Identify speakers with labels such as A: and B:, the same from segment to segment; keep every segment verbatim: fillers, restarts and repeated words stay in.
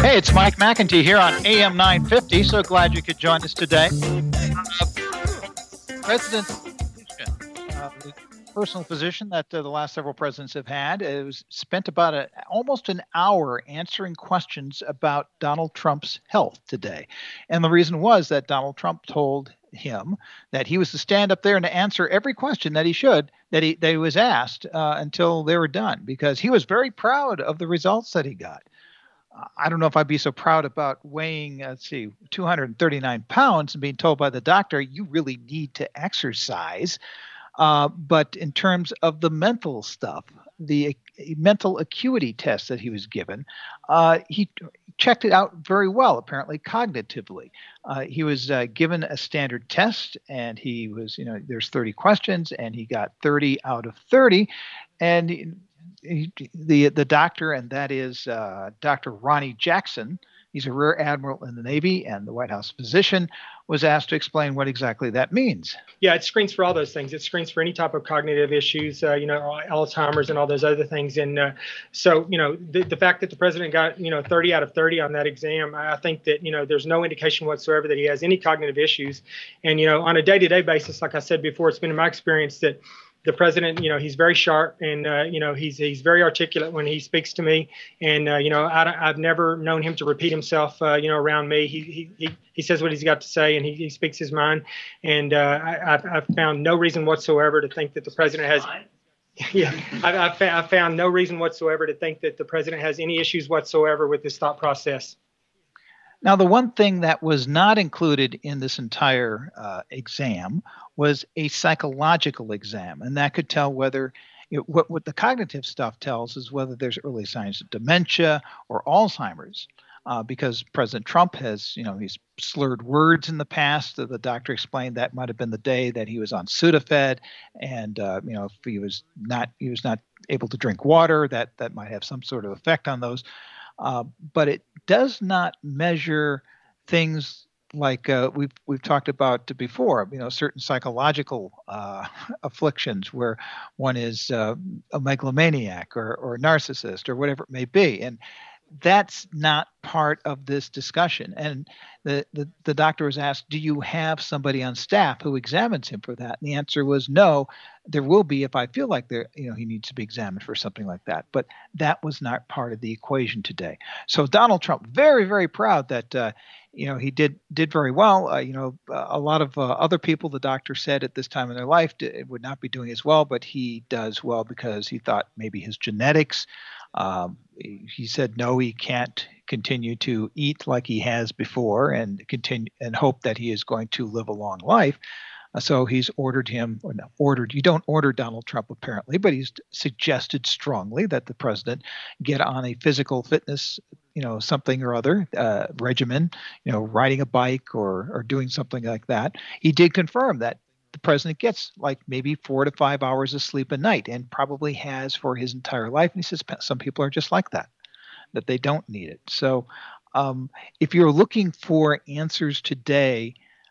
A: Hey, it's Mike McEntee here on A M nine fifty. So glad you could join us today. Uh, President, uh, the personal physician that uh, the last several presidents have had, it was spent about a, almost an hour answering questions about Donald Trump's health today. And the reason was that Donald Trump told him that he was to stand up there and to answer every question that he should, that he, that he was asked uh, until they were done, because he was very proud of the results that he got. I don't know if I'd be so proud about weighing, uh, let's see, two hundred thirty-nine pounds and being told by the doctor, you really need to exercise. Uh, but in terms of the mental stuff, the uh, mental acuity test that he was given, uh, he checked it out very well, apparently cognitively. Uh, he was uh, given a standard test, and he was, you know, there's thirty questions, and he got thirty out of thirty. And he, the the doctor, and that is uh, Doctor Ronnie Jackson. He's a Rear Admiral in the Navy and the White House physician, was asked to explain what exactly that means.
B: Yeah, it screens for all those things. It screens for any type of cognitive issues, uh, you know, Alzheimer's and all those other things. And uh, so, you know, the, the fact that the president got, you know, thirty out of thirty on that exam, I think that, you know, there's no indication whatsoever that he has any cognitive issues. And, you know, on a day-to-day basis, like I said before, it's been in my experience that the president, you know, he's very sharp, and, uh, you know, he's he's very articulate when he speaks to me. And, uh, you know, I, I've never known him to repeat himself, uh, you know, around me. He, he he he says what he's got to say, and he, he speaks his mind. And uh, I, I've, I've found no reason whatsoever to think that the president has. Yeah, I, I've, I've found no reason whatsoever to think that the president has any issues whatsoever with his thought process.
A: Now, the one thing that was not included in this entire uh, exam was a psychological exam, and that could tell whether it, what, what the cognitive stuff tells is whether there's early signs of dementia or Alzheimer's, uh, because President Trump has, you know, he's slurred words in the past. The doctor explained that might have been the day that he was on Sudafed, and uh, you know, if he was not, he was not able to drink water, that that might have some sort of effect on those. Uh, but it does not measure things like uh, we've we've talked about before. You know, certain psychological uh, afflictions where one is uh, a megalomaniac or or a narcissist or whatever it may be, and that's not part of this discussion. And the, the, the doctor was asked, do you have somebody on staff who examines him for that? And the answer was no. There will be if I feel like there, you know, he needs to be examined for something like that. But that was not part of the equation today. So Donald Trump, very, very proud that, uh, you know, he did did very well. Uh, you know, a lot of uh, other people, the doctor said at this time in their life, it would not be doing as well, but he does well because he thought maybe his genetics. Um, he said no, he can't continue to eat like he has before and continue and hope that he is going to live a long life. Uh, so he's ordered him, or not ordered, you don't order Donald Trump apparently, but he's suggested strongly that the president get on a physical fitness, you know, something or other uh, regimen, you know, riding a bike or or doing something like that. He did confirm that the president gets like maybe four to five hours of sleep a night, and probably has for his entire life. And he says some people are just like that, that they don't need it. So um, if you're looking for answers today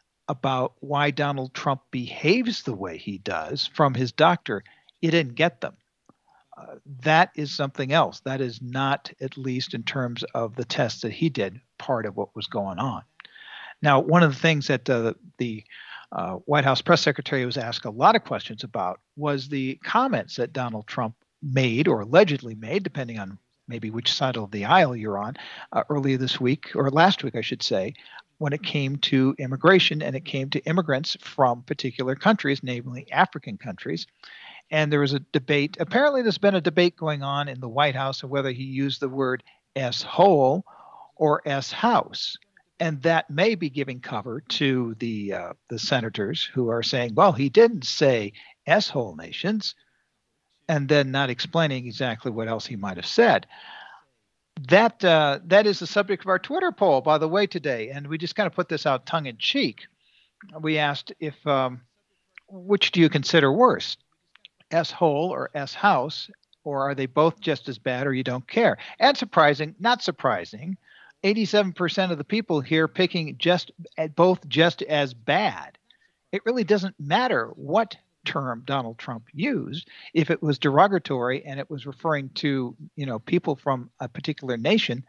A: about why Donald Trump behaves the way he does from his doctor, you didn't get them. Uh, that is something else. That is not, at least in terms of the tests that he did, part of what was going on. Now, one of the things that uh, the uh, White House press secretary was asked a lot of questions about was the comments that Donald Trump made, or allegedly made, depending on maybe which side of the aisle you're on, uh, earlier this week, or last week, I should say, when it came to immigration and it came to immigrants from particular countries, namely African countries. And there was a debate. Apparently, there's been a debate going on in the White House of whether he used the word S-hole or S-house. And that may be giving cover to the uh, the senators who are saying, well, he didn't say S-hole nations, and then not explaining exactly what else he might have said. That uh, that is the subject of our Twitter poll, by the way, today. And we just kind of put this out tongue in cheek. We asked if um, which do you consider worse, S-hole or S-house, or are they both just as bad, or you don't care? And surprising, not surprising, eighty-seven percent of the people here picking just both just as bad. It really doesn't matter what term Donald Trump used. If it was derogatory and it was referring to, you know, people from a particular nation,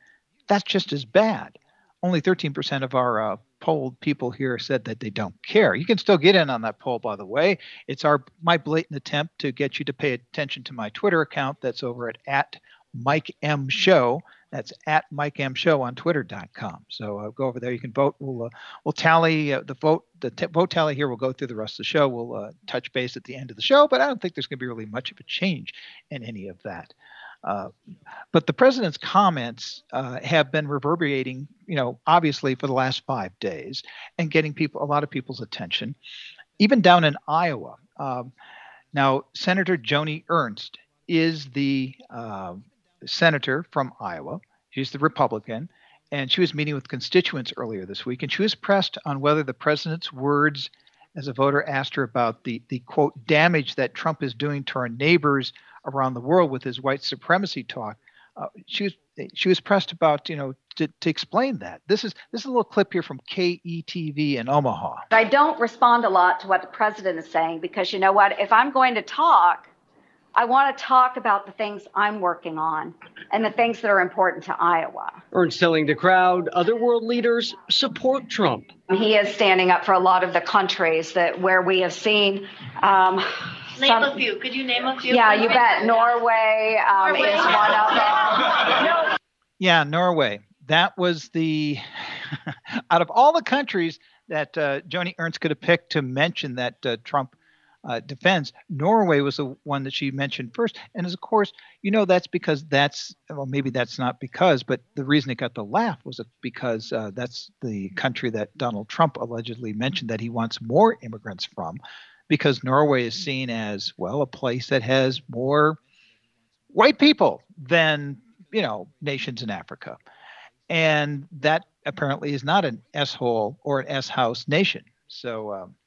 A: that's just as bad. Only thirteen percent of our uh, polled people here said that they don't care. You can still get in on that poll, by the way. It's our my blatant attempt to get you to pay attention to my Twitter account. That's over at, at Mike M Show. That's at Mike M Show on twitter dot com. So uh, go over there. You can vote. We'll uh, we'll tally uh, the vote. The t- vote tally here. We'll go through the rest of the show. We'll uh, touch base at the end of the show, but I don't think there's going to be really much of a change in any of that. Uh, but the president's comments uh, have been reverberating, you know, obviously for the last five days and getting people, a lot of people's attention, even down in Iowa. Um, now, Senator Joni Ernst is the uh, senator from Iowa. She's the Republican, and she was meeting with constituents earlier this week, and she was pressed on whether the president's words, as a voter asked her about the, the quote, damage that Trump is doing to our neighbors around the world with his white supremacy talk. Uh, she was she was pressed about, you know, to, to explain that. This is this is a little clip here from K E T V in Omaha.
C: I don't respond a lot to what the president is saying because, you know what, if I'm going to talk, I want to talk about the things I'm working on and the things that are important to Iowa.
D: Ernst telling the crowd other world leaders support Trump.
C: He is standing up for a lot of the countries that where we have seen. Um,
E: Name some, a few. Could you name a few?
C: Yeah, you bet. Norway, um, Norway is one of them. No.
A: Yeah, Norway. That was the, out of all the countries that uh, Joni Ernst could have picked to mention that uh, Trump uh, defends, Norway was the one that she mentioned first. And as of course, you know, that's because that's, well, maybe that's not because, but the reason it got the laugh was because uh, that's the country that Donald Trump allegedly mentioned that he wants more immigrants from. Because Norway is seen as, well, a place that has more white people than, you know, nations in Africa. And that apparently is not an S-hole or an S-house nation. So, um,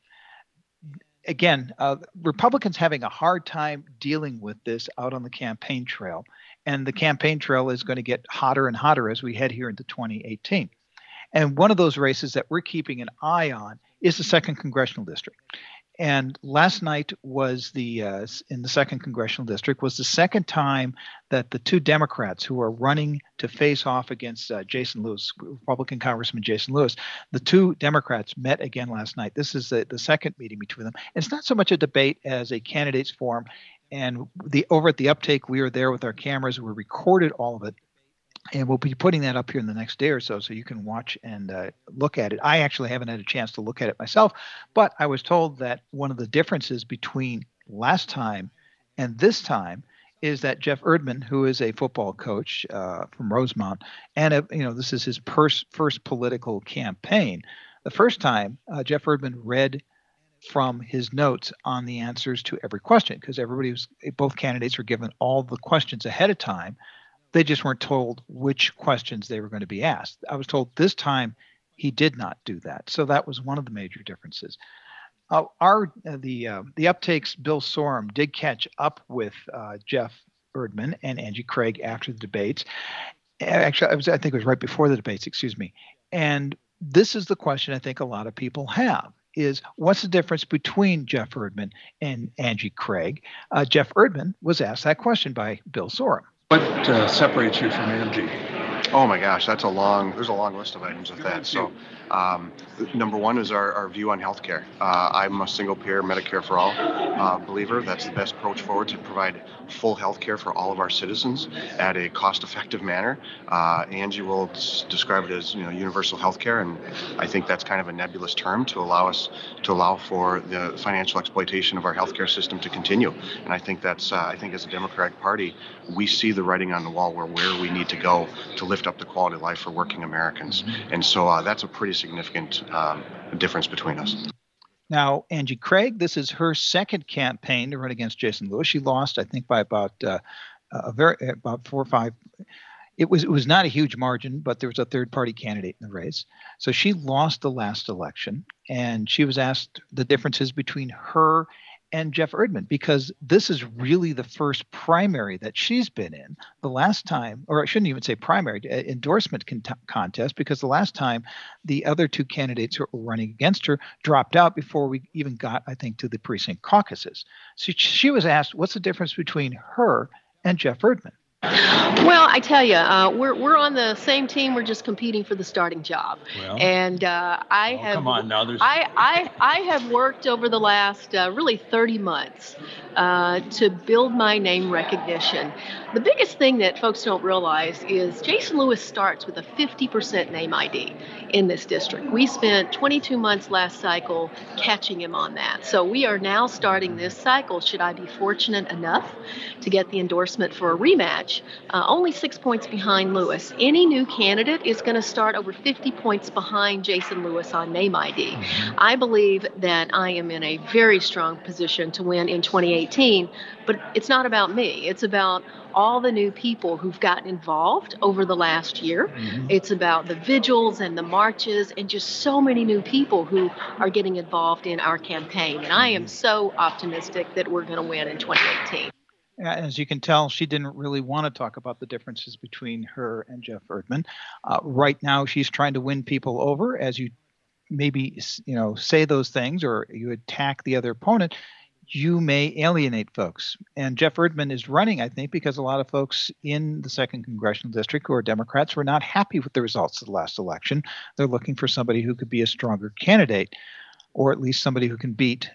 A: again, uh, Republicans having a hard time dealing with this out on the campaign trail. And the campaign trail is going to get hotter and hotter as we head here into twenty eighteen. And one of those races that we're keeping an eye on is the second congressional district. And last night was the uh, in the second congressional district was the second time that the two Democrats who are running to face off against uh, Jason Lewis, Republican Congressman Jason Lewis, the two Democrats met again last night. This is the, the second meeting between them. It's not so much a debate as a candidates forum. And the over at the Uptake, we were there with our cameras. We recorded all of it. And we'll be putting that up here in the next day or so, so you can watch and uh, look at it. I actually haven't had a chance to look at it myself, but I was told that one of the differences between last time and this time is that Jeff Erdman, who is a football coach uh, from Rosemount, and a, you know this is his first first political campaign. The first time, uh, Jeff Erdman read from his notes on the answers to every question because everybody was both candidates were given all the questions ahead of time. They just weren't told which questions they were going to be asked. I was told this time he did not do that. So that was one of the major differences. Uh, our uh, the uh, the Uptake's Bill Sorum did catch up with uh, Jeff Erdman and Angie Craig after the debates. Actually, I, was, I think it was right before the debates, excuse me. And this is the question I think a lot of people have. Is what's the difference between Jeff Erdman and Angie Craig? Uh, Jeff Erdman was asked that question by Bill Sorum.
F: What uh, separates you from Angie?
G: Oh my gosh, that's a long, there's a long list of items with that. So um, number one is our, our view on healthcare. Uh, I'm a single payer Medicare for all uh, believer. That's the best approach forward to provide full healthcare for all of our citizens at a cost-effective manner. Uh, Angie will s- describe it as, you know, universal healthcare, and I think that's kind of a nebulous term to allow us to allow for the financial exploitation of our healthcare system to continue. And I think that's, uh, I think as a Democratic Party, we see the writing on the wall where where we need to go to lift up the quality of life for working Americans. Mm-hmm. And so uh, that's a pretty significant um, difference between us.
A: Now, Angie Craig, this is her second campaign to run against Jason Lewis. She lost, I think, by about uh, a very about four or five. It was it was not a huge margin, but there was a third party candidate in the race. So she lost the last election, and she was asked the differences between her and Jeff Erdman, because this is really the first primary that she's been in. The last time, or I shouldn't even say primary, uh, endorsement con- contest, because the last time the other two candidates who were running against her dropped out before we even got, I think, to the precinct caucuses. So she was asked, what's the difference between her and Jeff Erdman?
H: Well, I tell you, uh, we're we're on the same team. We're just competing for the starting job.
F: Well,
H: and uh, I
F: oh,
H: have
F: come on now, there's-
H: I, I I have worked over the last uh, really thirty months uh, to build my name recognition. The biggest thing that folks don't realize is Jason Lewis starts with a fifty percent name I D in this district. We spent twenty-two months last cycle catching him on that. So we are now starting this cycle, should I be fortunate enough to get the endorsement for a rematch, uh, only six points behind Lewis. Any new candidate is going to start over fifty points behind Jason Lewis on name I D. I believe that I am in a very strong position to win in twenty eighteen, but it's not about me. It's about all the new people who've gotten involved over the last year. Mm-hmm. It's about the vigils and the marches and just so many new people who are getting involved in our campaign. And I am so optimistic that we're going to win in twenty eighteen.
A: As you can tell, she didn't really want to talk about the differences between her and Jeff Erdman. Uh, right now, she's trying to win people over. As you maybe you know say those things or you attack the other opponent, you may alienate folks. And Jeff Erdman is running, I think, because a lot of folks in the second congressional district who are Democrats were not happy with the results of the last election. They're looking for somebody who could be a stronger candidate, or at least somebody who can beat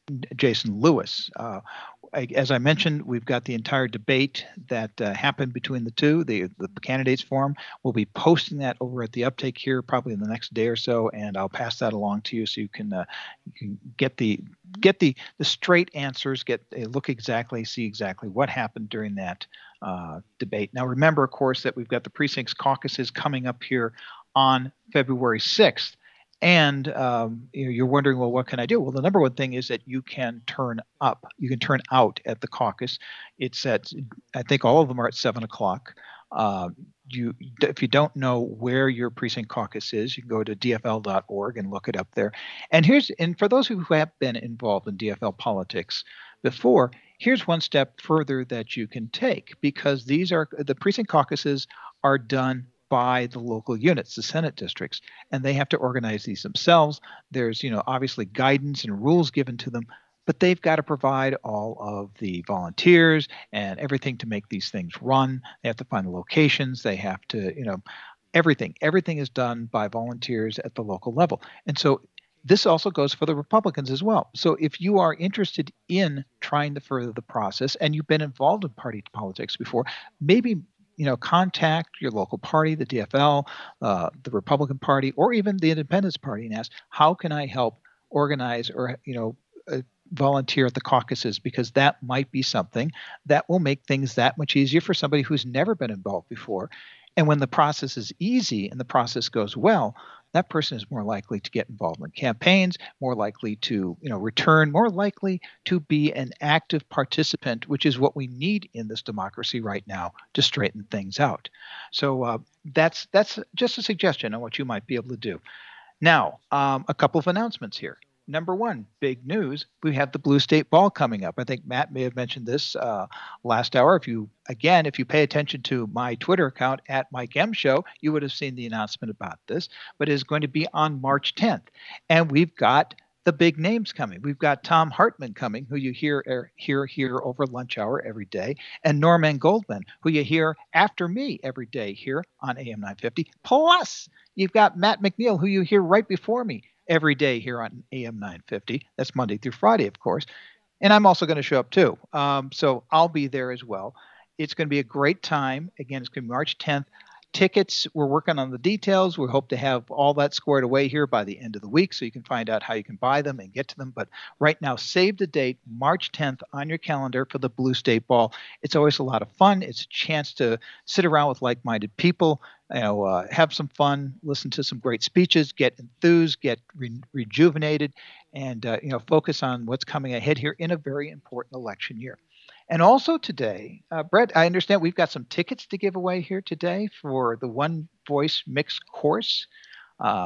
A: Jason Lewis. Uh, as I mentioned, we've got the entire debate that uh, happened between the two, the, the candidates forum. We'll be posting that over at the Uptake here probably in the next day or so, and I'll pass that along to you so you can uh, you can get the get the the straight answers, get a look exactly, see exactly what happened during that uh, debate. Now, remember, of course, that we've got the precincts caucuses coming up here on February sixth. And um, you're wondering, well, what can I do? Well, the number one thing is that you can turn up. You can turn out at the caucus. It's at, I think all of them are at seven o'clock. Uh, you, if you don't know where your precinct caucus is, you can go to D F L dot org and look it up there. And here's, and for those who have been involved in D F L politics before, here's one step further that you can take, because these are, the precinct caucuses are done by the local units, the Senate districts, and they have to organize these themselves. There's, you know, obviously guidance and rules given to them, but they've got to provide all of the volunteers and everything to make these things run. They have to find the locations. They have to, you know, everything. Everything is done by volunteers at the local level. And so this also goes for the Republicans as well. So if you are interested in trying to further the process and you've been involved in party politics before, maybe you know, contact your local party, the D F L, uh, the Republican Party, or even the Independence Party, and ask, how can I help organize or, you know, uh, volunteer at the caucuses? Because that might be something that will make things that much easier for somebody who's never been involved before. And when the process is easy and the process goes well, that person is more likely to get involved in campaigns, more likely to, you know, return, more likely to be an active participant, which is what we need in this democracy right now to straighten things out. So uh, that's that's just a suggestion on what you might be able to do. Now, um, a couple of announcements here. Number one, big news, we have the Blue State Ball coming up. I think Matt may have mentioned this uh, last hour. If you, again, if you pay attention to my Twitter account at Mike M Show, you would have seen the announcement about this, but it is going to be on March tenth. And we've got the big names coming. We've got Tom Hartman coming, who you hear hear here over lunch hour every day, and Norman Goldman, who you hear after me every day here on A M nine fifty. Plus, you've got Matt McNeil, who you hear right before me every day here on A M nine fifty. That's Monday through Friday, of course. And I'm also going to show up too. Um, so I'll be there as well. It's going to be a great time. Again, it's going to be March tenth. Tickets, we're working on the details. We hope to have all that squared away here by the end of the week so you can find out how you can buy them and get to them. But right now, save the date, March tenth on your calendar for the Blue State Ball. It's always a lot of fun. It's a chance to sit around with like-minded people, you know, uh, have some fun, listen to some great speeches, get enthused, get re- rejuvenated, and, uh, you know, focus on what's coming ahead here in a very important election year. And also today, uh, Brett, I understand we've got some tickets to give away here today for the One Voice Mixed course. Uh,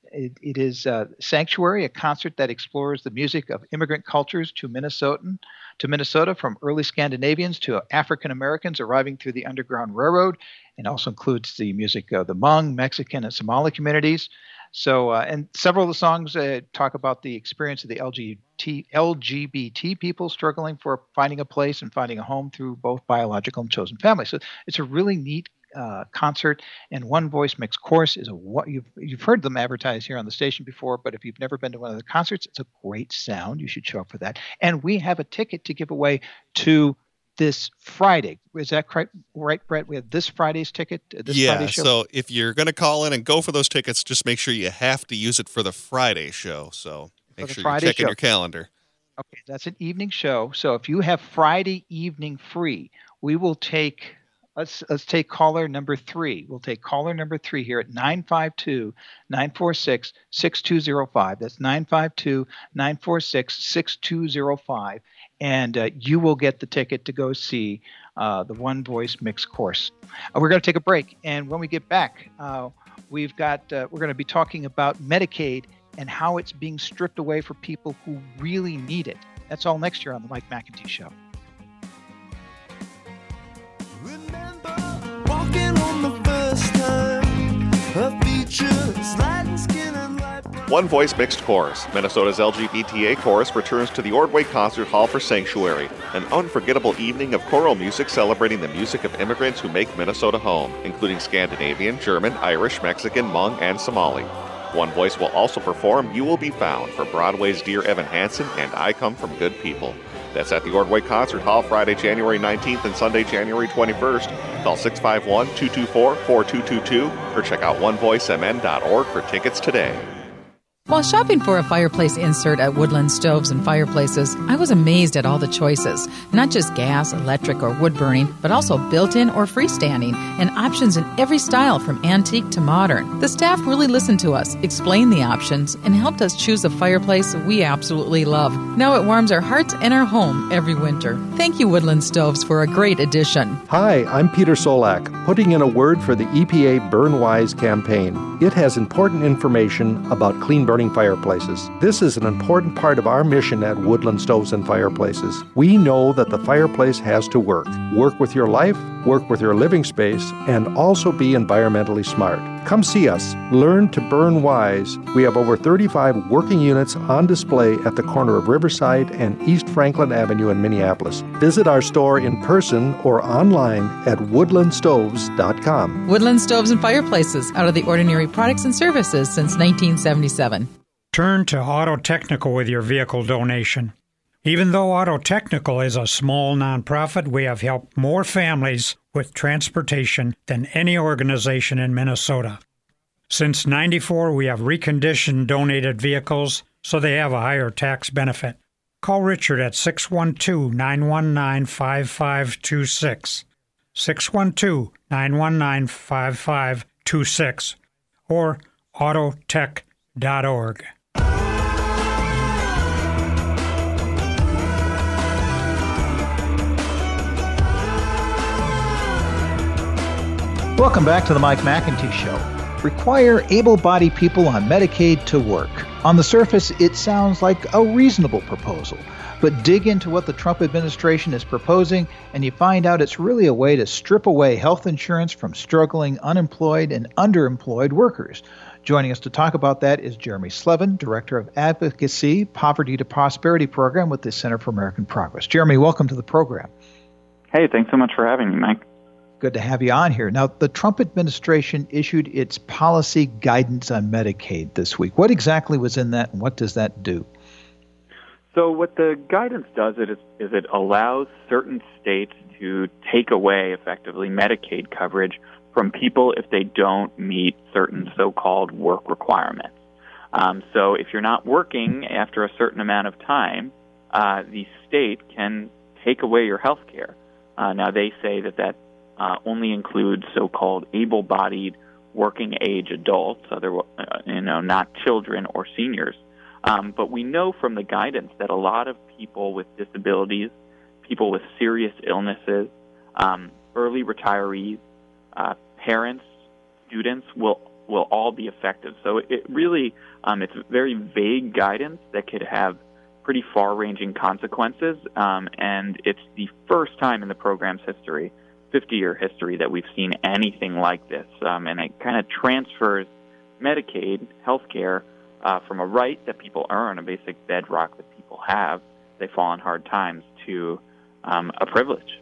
A: it, it is uh, Sanctuary, a concert that explores the music of immigrant cultures to Minnesotan, to Minnesota, from early Scandinavians to African Americans arriving through the Underground Railroad, and also includes the music of the Hmong, Mexican, and Somali communities. So, uh, and several of the songs uh, talk about the experience of the L G B T people struggling for finding a place and finding a home through both biological and chosen families. So it's a really neat uh, concert. And One Voice Mixed Course is a what you've you've heard them advertised here on the station before, but if you've never been to one of the concerts, it's a great sound. You should show up for that. And we have a ticket to give away to this Friday. Is that correct, right, Brett? We have this Friday's ticket. This
I: yeah,
A: Friday's show?
I: So if you're going to call in and go for those tickets, just make sure you have to use it for the Friday show. So make sure you're checking your calendar.
A: Okay, that's an evening show. So if you have Friday evening free, we will take, let's let's take caller number three. We'll take caller number three here at nine five two, nine four six, six two zero five. That's nine five two, nine four six, six two zero five. And uh, you will get the ticket to go see uh, the One Voice Mixed Course. Uh, we're going to take a break, and when we get back, uh, we've got uh, we're going to be talking about Medicaid and how it's being stripped away for people who really need it. That's all next year on the Mike McEntee Show.
J: Remember walking on the first time, her features light and skin and light brown.
K: One Voice Mixed Chorus, Minnesota's L G B T A chorus, returns to the Ordway Concert Hall for Sanctuary, an unforgettable evening of choral music celebrating the music of immigrants who make Minnesota home, including Scandinavian, German, Irish, Mexican, Hmong, and Somali. One Voice will also perform You Will Be Found for Broadway's Dear Evan Hansen and I Come From Good People. That's at the Ordway Concert Hall Friday, January nineteenth and Sunday, January twenty-first. Call six five one, two two four, four two two two or check out one voice m n dot org for tickets today.
L: While shopping for a fireplace insert at Woodland Stoves and Fireplaces, I was amazed at all the choices. Not just gas, electric, or wood burning, but also built-in or freestanding, and options in every style from antique to modern. The staff really listened to us, explained the options, and helped us choose a fireplace we absolutely love. Now it warms our hearts and our home every winter. Thank you, Woodland Stoves, for a great addition.
M: Hi, I'm Peter Solak, putting in a word for the E P A Burn Wise campaign. It has important information about clean burning fireplaces. This is an important part of our mission at Woodland Stoves and Fireplaces. We know that the fireplace has to work. Work with your life, work with your living space, and also be environmentally smart. Come see us. Learn to burn wise. We have over thirty-five working units on display at the corner of Riverside and East Franklin Avenue in Minneapolis. Visit our store in person or online at woodland stoves dot com.
L: Woodland Stoves and Fireplaces, out of the ordinary products and services since nineteen seventy-seven.
N: Turn to Auto Technical with your vehicle donation. Even though Auto Technical is a small nonprofit, we have helped more families with transportation than any organization in Minnesota. Since ninety-four, we have reconditioned donated vehicles so they have a higher tax benefit. Call Richard at six one two, nine one nine, five five two six, six one two, nine one nine, five five two six, or autotech dot org.
A: Welcome back to the Mike McEntee Show. Require able-bodied people on Medicaid to work. On the surface, it sounds like a reasonable proposal. But dig into what the Trump administration is proposing, and you find out it's really a way to strip away health insurance from struggling unemployed and underemployed workers. Joining us to talk about that is Jeremy Slevin, Director of Advocacy, Poverty to Prosperity Program with the Center for American Progress. Jeremy, welcome to the program.
O: Hey, thanks so much for having me, Mike.
A: Good to have you on here. Now, the Trump administration issued its policy guidance on Medicaid this week. What exactly was in that, and what does that do?
O: So what the guidance does is, is it allows certain states to take away, effectively, Medicaid coverage from people if they don't meet certain so-called work requirements. Um, so if you're not working after a certain amount of time, uh, the state can take away your health care. Uh, now, they say that that Uh, only includes so-called able-bodied working-age adults, other, uh, you know, not children or seniors. Um, but we know from the guidance that a lot of people with disabilities, people with serious illnesses, um, early retirees, uh, parents, students will will all be effective. So it really, um, it's very vague guidance that could have pretty far-ranging consequences, um, and it's the first time in the program's history, fifty-year history, that we've seen anything like this, um, and it kind of transfers Medicaid, health care, uh, from a right that people earn, a basic bedrock that people have, they fall on hard times, to um, a privilege.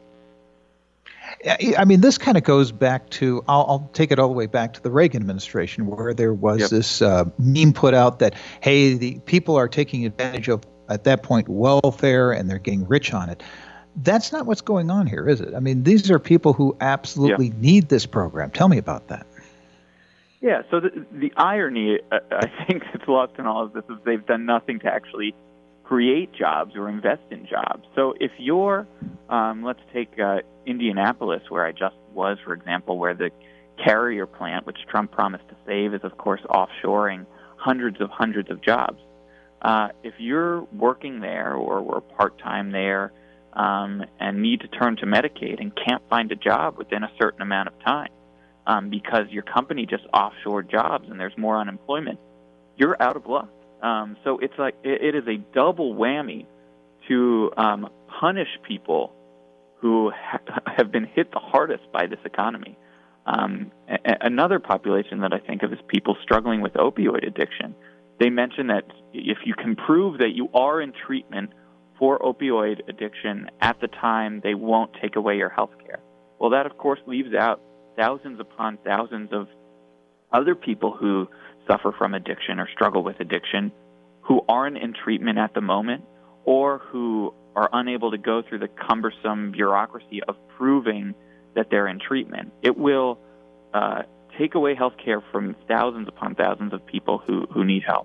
A: I mean, this kind of goes back to, I'll, I'll take it all the way back to the Reagan administration, where there was yep. this uh, meme put out that, hey, the people are taking advantage of, at that point, welfare, and they're getting rich on it. That's not what's going on here, is it? I mean, these are people who absolutely yep. need this program. Tell me about that.
O: Yeah, so the, the irony, uh, I think that's lost in all of this, is they've done nothing to actually create jobs or invest in jobs. So if you're, um, let's take uh, Indianapolis, where I just was, for example, where the Carrier plant, which Trump promised to save, is, of course, offshoring hundreds of hundreds of jobs. Uh, if you're working there or were part-time there um, and need to turn to Medicaid and can't find a job within a certain amount of time um, because your company just offshored jobs and there's more unemployment, you're out of luck. Um, so it's like it, it is a double whammy to um, punish people who ha- have been hit the hardest by this economy. Um, a- another population that I think of is people struggling with opioid addiction. They mention that if you can prove that you are in treatment for opioid addiction at the time, they won't take away your health care. Well, that, of course, leaves out thousands upon thousands of other people who suffer from addiction or struggle with addiction, who aren't in treatment at the moment, or who are unable to go through the cumbersome bureaucracy of proving that they're in treatment. It will uh, take away health care from thousands upon thousands of people who, who need help.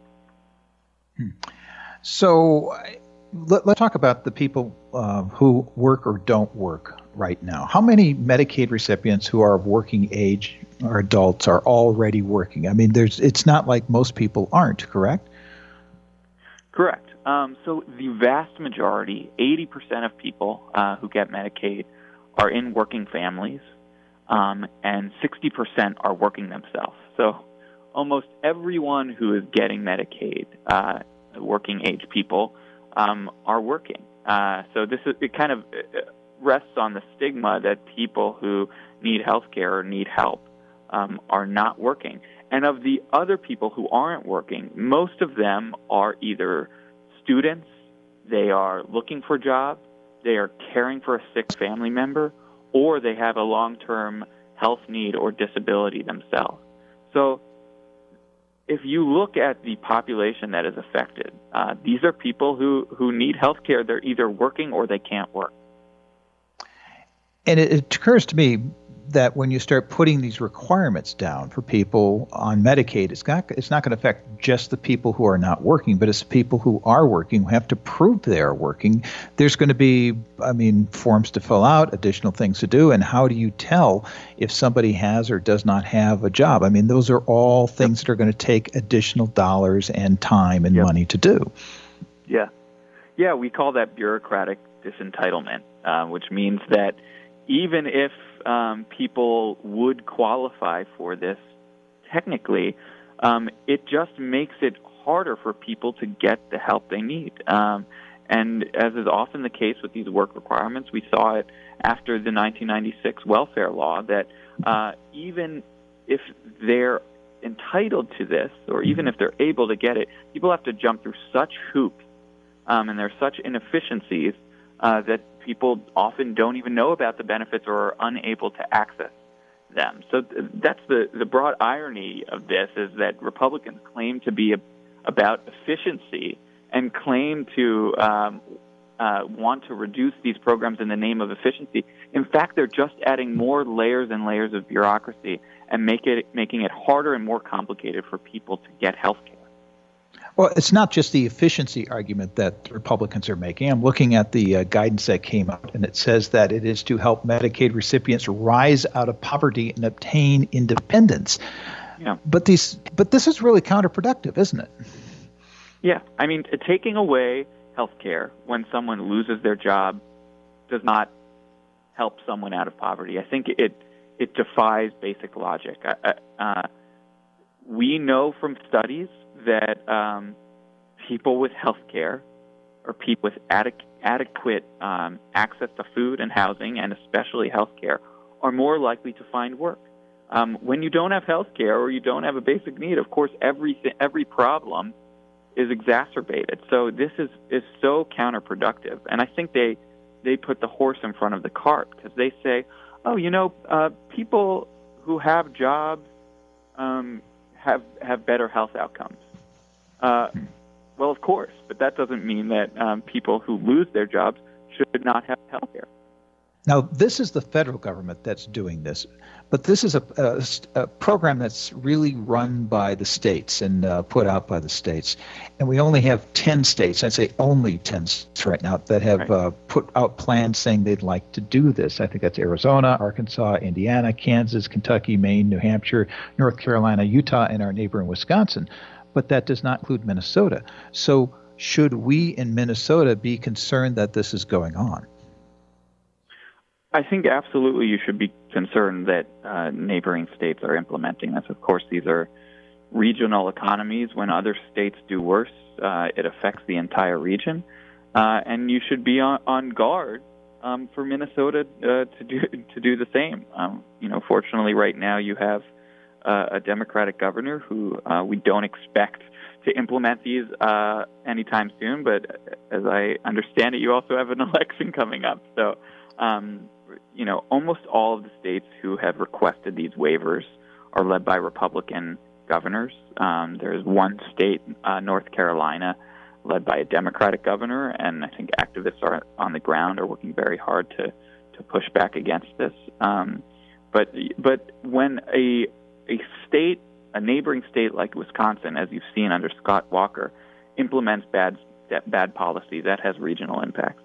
A: Hmm. So let, let's talk about the people uh, who work or don't work right now. How many Medicaid recipients who are of working age or adults are already working? I mean, there's it's not like most people aren't, correct?
O: Correct. Um, so the vast majority, eighty percent of people uh, who get Medicaid are in working families, um, and sixty percent are working themselves. So almost everyone who is getting Medicaid, uh, working age people, um, are working. Uh, so this is, it kind of rests on the stigma that people who need health care or need help um, are not working. And of the other people who aren't working, most of them are either students, they are looking for jobs, they are caring for a sick family member, or they have a long-term health need or disability themselves. So if you look at the population that is affected, uh, these are people who, who need health care. They're either working or they can't work.
A: And it, it occurs to me that when you start putting these requirements down for people on Medicaid, it's not it's not going to affect just the people who are not working, but it's people who are working who have to prove they are working. There's going to be, I mean, forms to fill out, additional things to do, and how do you tell if somebody has or does not have a job? I mean, those are all things that are going to take additional dollars and time and yep. money to do.
O: Yeah. Yeah, we call that bureaucratic disentitlement, uh, which means that even if um, people would qualify for this technically, um, it just makes it harder for people to get the help they need. Um, and as is often the case with these work requirements, we saw it after the nineteen ninety-six welfare law that uh, even if they're entitled to this, or even if they're able to get it, people have to jump through such hoops, um, and there are such inefficiencies uh, that people often don't even know about the benefits or are unable to access them. So th- that's the, the broad irony of this, is that Republicans claim to be a, about efficiency and claim to um, uh, want to reduce these programs in the name of efficiency. In fact, they're just adding more layers and layers of bureaucracy and make it, making it harder and more complicated for people to get health care.
A: Well, it's not just the efficiency argument that the Republicans are making. I'm looking at the uh, guidance that came out, and it says that it is to help Medicaid recipients rise out of poverty and obtain independence.
O: Yeah.
A: But these, but this is really counterproductive, isn't it?
O: Yeah. I mean, taking away health care when someone loses their job does not help someone out of poverty. I think it it defies basic logic. Uh, uh, we know from studies that um, people with health care or people with adequ- adequate um, access to food and housing, and especially health care, are more likely to find work. Um, when you don't have health care or you don't have a basic need, of course, every, every problem is exacerbated. So this is, is so counterproductive. And I think they, they put the horse in front of the cart, because they say, oh, you know, uh, people who have jobs um, have, have better health outcomes. Uh, well, of course, but that doesn't mean that um, people who lose their jobs should not have health care.
A: Now, this is the federal government that's doing this, but this is a, a, a program that's really run by the states and uh, put out by the states. And we only have ten states, I'd say only ten states right now, that have right. uh, put out plans saying they'd like to do this. I think that's Arizona, Arkansas, Indiana, Kansas, Kentucky, Maine, New Hampshire, North Carolina, Utah, and our neighbor in Wisconsin. But that does not include Minnesota. So should we in Minnesota be concerned that this is going on?
O: I think absolutely you should be concerned that uh, neighboring states are implementing this. Of course, these are regional economies. When other states do worse, uh, it affects the entire region. Uh, and you should be on, on guard um, for Minnesota uh, to do to do the same. Um, you know, fortunately, right now you have uh, a Democratic governor who uh, we don't expect to implement these uh, anytime soon. But as I understand it, you also have an election coming up. So. Um, You know, almost all of the states who have requested these waivers are led by Republican governors. Um, there's one state, uh, North Carolina, led by a Democratic governor, and I think activists are on the ground are working very hard to, to push back against this. Um, but but when a a state, a neighboring state like Wisconsin, as you've seen under Scott Walker, implements bad bad policy, that has regional impacts.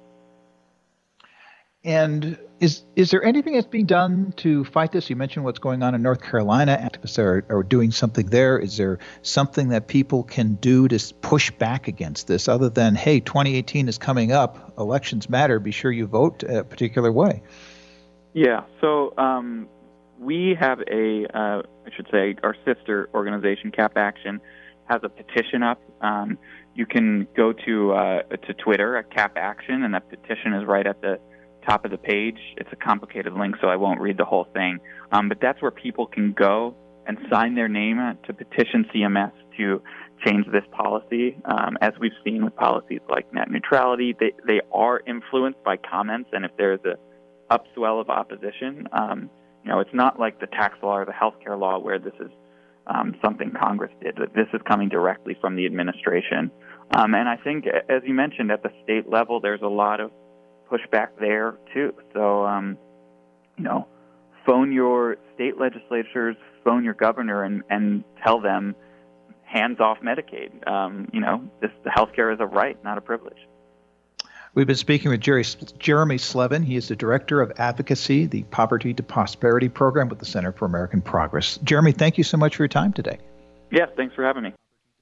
A: And is is there anything that's being done to fight this? You mentioned what's going on in North Carolina. Activists are, are doing something there. Is there something that people can do to push back against this other than, hey, twenty eighteen is coming up, elections matter, be sure you vote a particular way?
O: Yeah, so um, we have a, uh, I should say, our sister organization, Cap Action, has a petition up. Um, you can go to, uh, to Twitter at Cap Action, and that petition is right at the top of the page. It's a complicated link, so I won't read the whole thing. Um, but that's where people can go and sign their name to petition C M S to change this policy. Um, as we've seen with policies like net neutrality, they, they are influenced by comments, and if there's a upswell of opposition, um, you know, it's not like the tax law or the healthcare law where this is um, something Congress did. This is coming directly from the administration. Um, and I think, as you mentioned, at the state level, there's a lot of pushback there too. So, um, you know, phone your state legislatures, phone your governor, and, and tell them hands off Medicaid. Um, you know, this the healthcare is a right, not a privilege.
A: We've been speaking with Jerry, Jeremy Slevin. He is the Director of Advocacy, the Poverty to Prosperity Program with the Center for American Progress. Jeremy, thank you so much for your time today.
O: Yes, thanks for having me.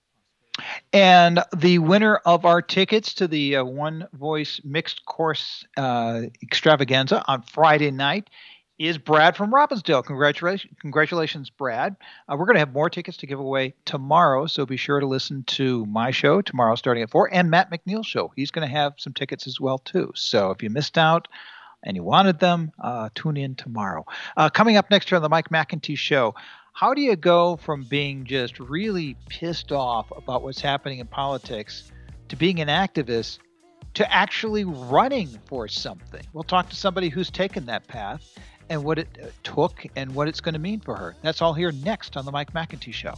A: And the winner of our tickets to the uh, One Voice Mixed Course uh, Extravaganza on Friday night is Brad from Robbinsdale. Congratulations, congratulations, Brad. Uh, we're going to have more tickets to give away tomorrow, so be sure to listen to my show tomorrow starting at four, and Matt McNeil's show. He's going to have some tickets as well, too. So if you missed out and you wanted them, uh, tune in tomorrow. Uh, coming up next here on the Mike McIntee Show, how do you go from being just really pissed off about what's happening in politics to being an activist to actually running for something? We'll talk to somebody who's taken that path and what it took and what it's going to mean for her. That's all here next on the Mike McIntee Show.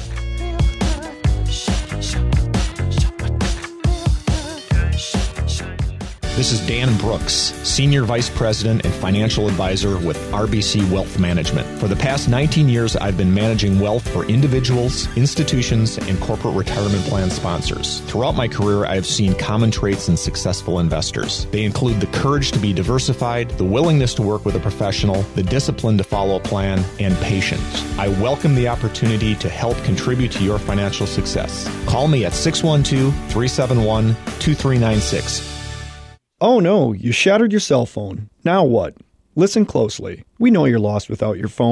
P: This is Dan Brooks, Senior Vice President and Financial Advisor with R B C Wealth Management. For the past nineteen years, I've been managing wealth for individuals, institutions, and corporate retirement plan sponsors. Throughout my career, I have seen common traits in successful investors. They include the courage to be diversified, the willingness to work with a professional, the discipline to follow a plan, and patience. I welcome the opportunity to help contribute to your financial success. Call me at six one two, three seven one, two three nine six.
Q: Oh no, you shattered your cell phone. Now what? Listen closely. We know you're lost without your phone.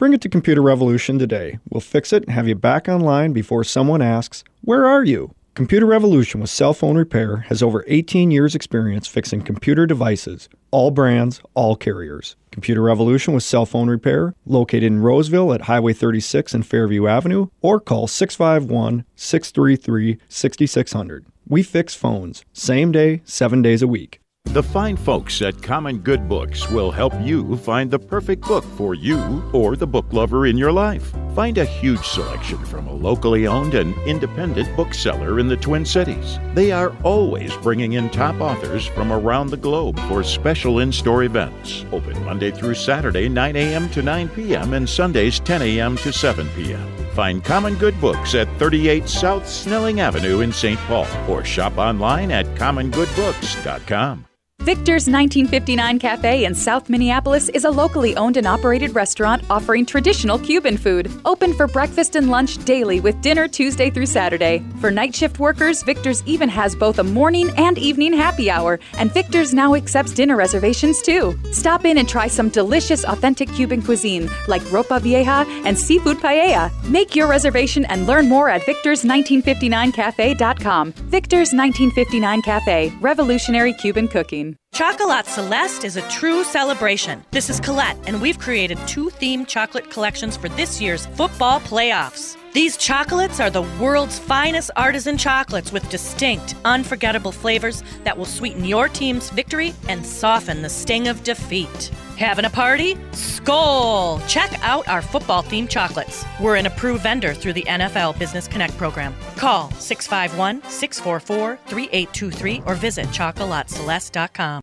Q: Bring it to Computer Revolution today. We'll fix it and have you back online before someone asks, "Where are you?" Computer Revolution with Cell Phone Repair has over eighteen years experience fixing computer devices, all brands, all carriers. Computer Revolution with Cell Phone Repair, located in Roseville at Highway thirty-six and Fairview Avenue, or call six five one, six three three, six six zero zero. We fix phones, same day, seven days a week.
R: The fine folks at Common Good Books will help you find the perfect book for you or the book lover in your life. Find a huge selection from a locally owned and independent bookseller in the Twin Cities. They are always bringing in top authors from around the globe for special in-store events. Open Monday through Saturday, nine a.m. to nine p.m. and Sundays, ten a.m. to seven p.m. Find Common Good Books at thirty-eight South Snelling Avenue in Saint Paul or shop online at common good books dot com.
S: Victor's nineteen fifty-nine Cafe in South Minneapolis is a locally owned and operated restaurant offering traditional Cuban food. Open for breakfast and lunch daily with dinner Tuesday through Saturday. For night shift workers, Victor's even has both a morning and evening happy hour, and Victor's now accepts dinner reservations too. Stop in and try some delicious authentic Cuban cuisine like ropa vieja and seafood paella. Make your reservation and learn more at victors nineteen fifty-nine cafe dot com. Victor's nineteen fifty-nine Cafe, revolutionary Cuban cooking.
T: Chocolat Celeste is a true celebration. This is Colette, and we've created two themed chocolate collections for this year's football playoffs. These chocolates are the world's finest artisan chocolates with distinct, unforgettable flavors that will sweeten your team's victory and soften the sting of defeat. Having a party? Skol! Check out our football-themed chocolates. We're an approved vendor through the N F L Business Connect program. Call six five one, six four four, three eight two three or visit chocolat celeste dot com.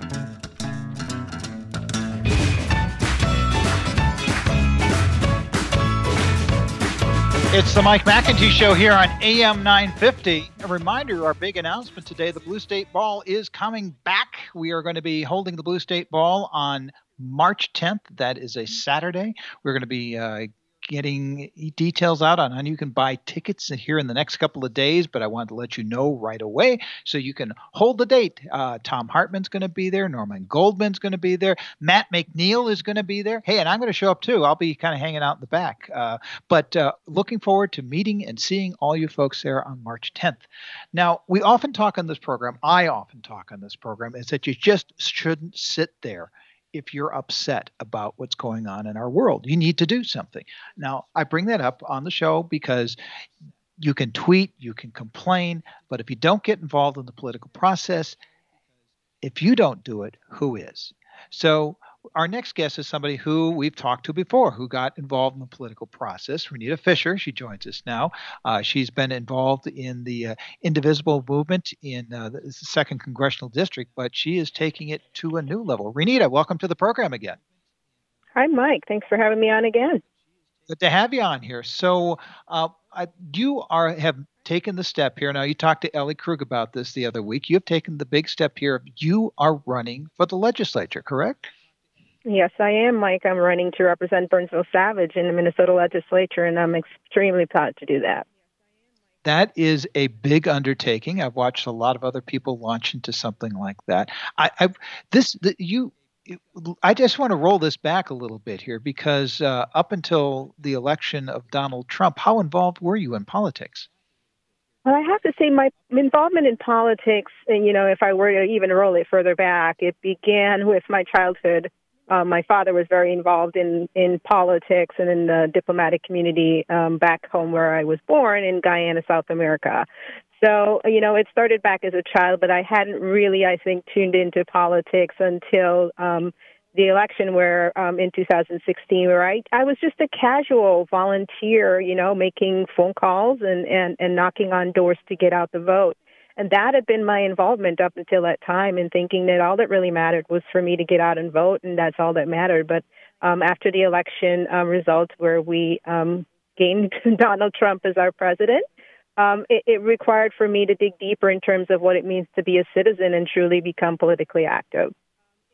A: It's the Mike McIntyre Show here on A M nine fifty. A reminder, our big announcement today, the Blue State Ball is coming back. We are going to be holding the Blue State Ball on March tenth. That is a Saturday. We're going to be uh, getting details out on how you can buy tickets here in the next couple of days, but I wanted to let you know right away so you can hold the date. Uh, Tom Hartman's going to be there. Norman Goldman's going to be there. Matt McNeil is going to be there. Hey, and I'm going to show up too. I'll be kind of hanging out in the back. Uh, but uh, looking forward to meeting and seeing all you folks there on March tenth. Now, we often talk on this program, I often talk on this program, is that you just shouldn't sit there if you're upset about what's going on in our world. You need to do something. Now, I bring that up on the show because you can tweet, you can complain, but if you don't get involved in the political process, if you don't do it, who is? So our next guest is somebody who we've talked to before, who got involved in the political process. Renita Fisher, she joins us now. Uh, she's been involved in the uh, Indivisible movement in uh, the second Congressional District, but she is taking it to a new level. Renita, welcome to the program again.
U: Hi, Mike. Thanks for having me on again.
A: Good to have you on here. So uh, I, you are have taken the step here. Now, you talked to Ellie Krug about this the other week. You have taken the big step here. Of you are running for the legislature, correct?
U: Yes, I am, Mike. I'm running to represent Burnsville Savage in the Minnesota legislature, and I'm extremely proud to do that.
A: That is a big undertaking. I've watched a lot of other people launch into something like that. I, I this the, you. I just want to roll this back a little bit here because uh, up until the election of Donald Trump, how involved were you in politics?
U: Well, I have to say my involvement in politics, and you know, if I were to even roll it further back, it began with my childhood. Uh, my father was very involved in, in politics and in the diplomatic community um, back home where I was born in Guyana, South America. So, you know, it started back as a child, but I hadn't really, I think, tuned into politics until um, the election where um, in two thousand sixteen, where I, I was just a casual volunteer, you know, making phone calls and, and, and knocking on doors to get out the vote. And that had been my involvement up until that time, and thinking that all that really mattered was for me to get out and vote, and that's all that mattered. But um, after the election um, results where we um, gained Donald Trump as our president, um, it, it required for me to dig deeper in terms of what it means to be a citizen and truly become politically active.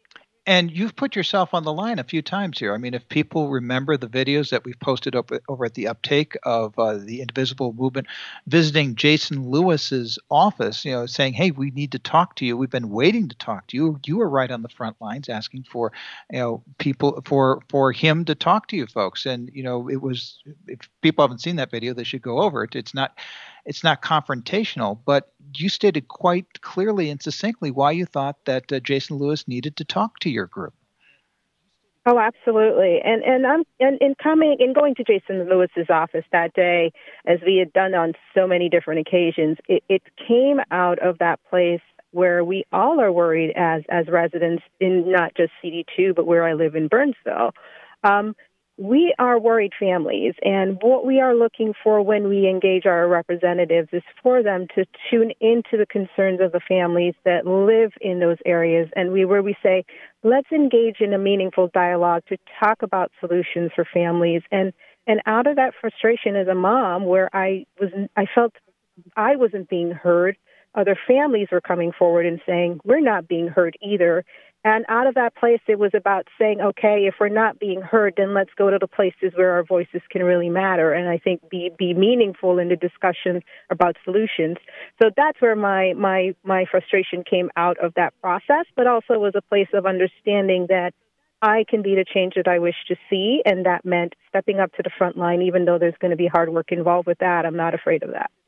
A: And you've put yourself on the line a few times here. I mean, if people remember the videos that we've posted up over at the Uptake of uh, the Indivisible Movement visiting Jason Lewis's office, you know, saying, "Hey, we need to talk to you. We've been waiting to talk to you." You were right on the front lines, asking for, you know, people for for him to talk to you folks. And you know, it was, if people haven't seen that video, they should go over it. It's not. It's not confrontational, but you stated quite clearly and succinctly why you thought that uh, Jason Lewis needed to talk to your group.
U: Oh, absolutely. And and I'm and in coming in going to Jason Lewis's office that day, as we had done on so many different occasions, it, it came out of that place where we all are worried as as residents in not just C D two, but where I live in Burnsville. Um, We are worried families, and what we are looking for when we engage our representatives is for them to tune into the concerns of the families that live in those areas, and we where we say, let's engage in a meaningful dialogue to talk about solutions for families. And and out of that frustration as a mom, where I was, I felt I wasn't being heard, other families were coming forward and saying, we're not being heard either. And out of that place, it was about saying, okay, if we're not being heard, then let's go to the places where our voices can really matter. And I think be be meaningful in the discussion about solutions. So that's where my my my frustration came out of that process, but also was a place of understanding that I can be the change that I wish to see. And that meant stepping up to the front line, even though there's going to be hard work involved with that. I'm not afraid of that.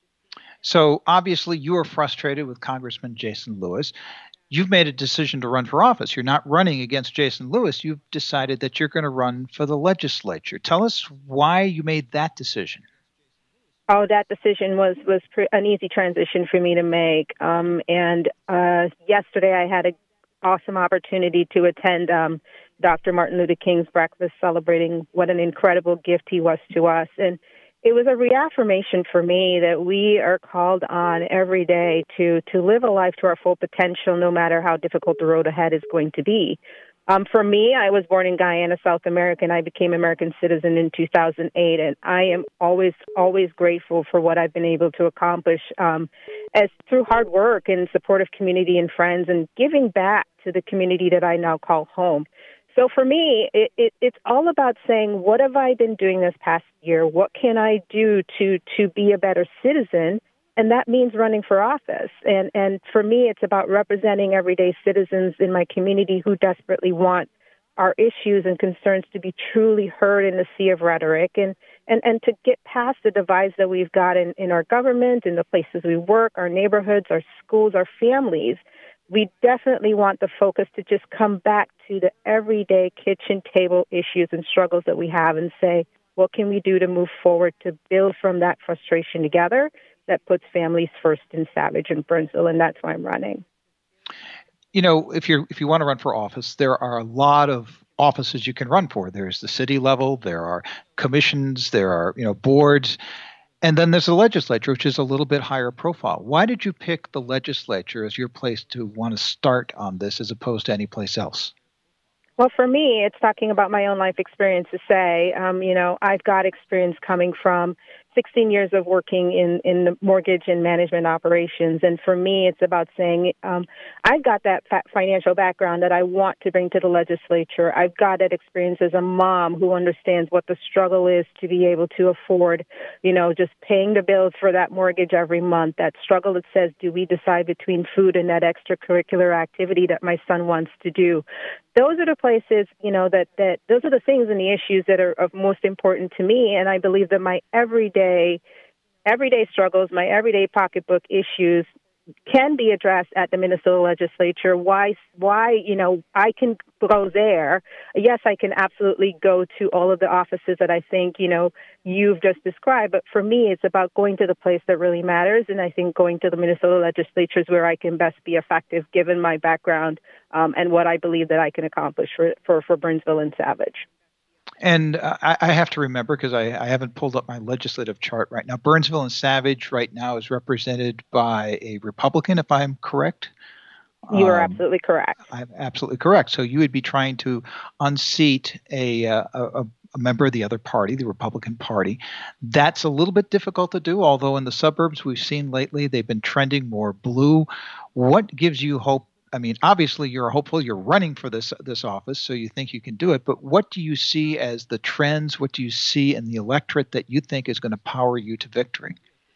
A: So obviously you are frustrated with Congressman Jason Lewis. You've made a decision to run for office. You're not running against Jason Lewis. You've decided that you're going to run for the legislature. Tell us why you made that decision.
U: Oh, that decision was was pre- an easy transition for me to make. Um, and uh, yesterday I had an awesome opportunity to attend um, Doctor Martin Luther King's breakfast, celebrating what an incredible gift he was to us. And it was a reaffirmation for me that we are called on every day to to live a life to our full potential, no matter how difficult the road ahead is going to be. Um, for me, I was born in Guyana, South America, and I became American citizen in two thousand eight, and I am always, always grateful for what I've been able to accomplish um, as through hard work and support of community and friends and giving back to the community that I now call home. So for me, it, it, it's all about saying, what have I been doing this past year? What can I do to to be a better citizen? And that means running for office. And and for me, it's about representing everyday citizens in my community who desperately want our issues and concerns to be truly heard in the sea of rhetoric, and, and, and to get past the divides that we've got in, in our government, in the places we work, our neighborhoods, our schools, our families. We definitely want the focus to just come back to the everyday kitchen table issues and struggles that we have and say, what can we do to move forward to build from that frustration together that puts families first in Savage and Burnsville, and that's why I'm running.
A: You know, if you're if you want to run for office, there are a lot of offices you can run for. There's the city level, there are commissions, there are, you know, boards. And then there's the legislature, which is a little bit higher profile. Why did you pick the legislature as your place to want to start on this as opposed to any place else?
U: Well, for me, it's talking about my own life experience to say, um, you know, I've got experience coming from sixteen years of working in, in the mortgage and management operations. And for me, it's about saying, um, I've got that financial background that I want to bring to the legislature. I've got that experience as a mom who understands what the struggle is to be able to afford, you know, just paying the bills for that mortgage every month. That struggle that says, do we decide between food and that extracurricular activity that my son wants to do? Those are the places, you know, that, that those are the things and the issues that are of most important to me. And I believe that my everyday, everyday struggles, my everyday pocketbook issues can be addressed at the Minnesota legislature. Why, why, you know, I can go there. Yes, I can absolutely go to all of the offices that I think, you know, you've just described. But for me, it's about going to the place that really matters. And I think going to the Minnesota legislature is where I can best be effective, given my background um, and what I believe that I can accomplish for, for, for Burnsville and Savage.
A: And uh, I, I have to remember, because I, I haven't pulled up my legislative chart right now, Burnsville and Savage right now is represented by a Republican, if I'm correct.
U: You are
A: um,
U: absolutely correct.
A: I'm absolutely correct. So you would be trying to unseat a, uh, a, a member of the other party, the Republican Party. That's a little bit difficult to do, although in the suburbs we've seen lately they've been trending more blue. What gives you hope I mean, obviously you're a hopeful, you're running for this this office, so you think you can do it. But what do you see as the trends? What do you see in the electorate that you think is going to power you to victory?